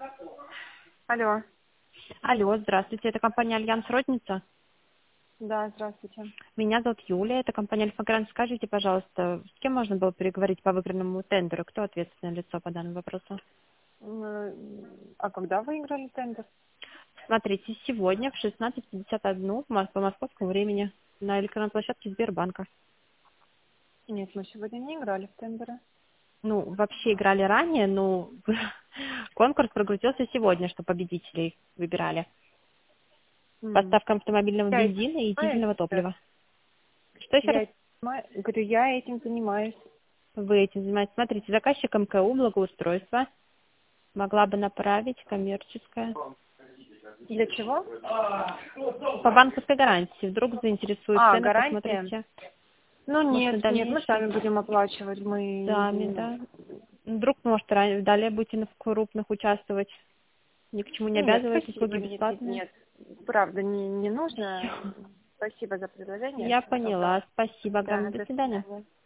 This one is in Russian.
Алло. Алло, здравствуйте, это компания «Альянс Розница». Да, здравствуйте. Меня зовут Юлия, это компания «Альфа-Грант». Скажите, пожалуйста, с кем можно было переговорить по выигранному тендеру? Кто ответственное лицо по данному вопросу? А когда вы играли тендер? Смотрите, сегодня в 16:51 по московскому времени на электронной площадке Сбербанка. Нет, мы сегодня не играли в тендеры. Ну, вообще играли ранее, но конкурс прогрузился сегодня, что победителей выбирали. М. Поставка автомобильного Я этим бензина и занимаюсь. дизельного топлива. Что еще раз? Говорю, я этим занимаюсь. Вы этим занимаетесь? Смотрите, заказчик МКУ, благоустройство. Могла бы направить, коммерческая. Для чего? По банковской гарантии. Вдруг заинтересует цены, Гарантия? посмотрите. Ну Может, на нет, мы дальнейшем сами будем оплачивать. сами, да. Вдруг, может, далее будете в крупных участвовать. Ни к чему не Нет, обязывает, спасибо, услуги нет. бесплатные. Правда, не нужно. Всё. Спасибо за предложение. Я Всего доброго. поняла. Спасибо Да, огромное. До до свидания. свидания.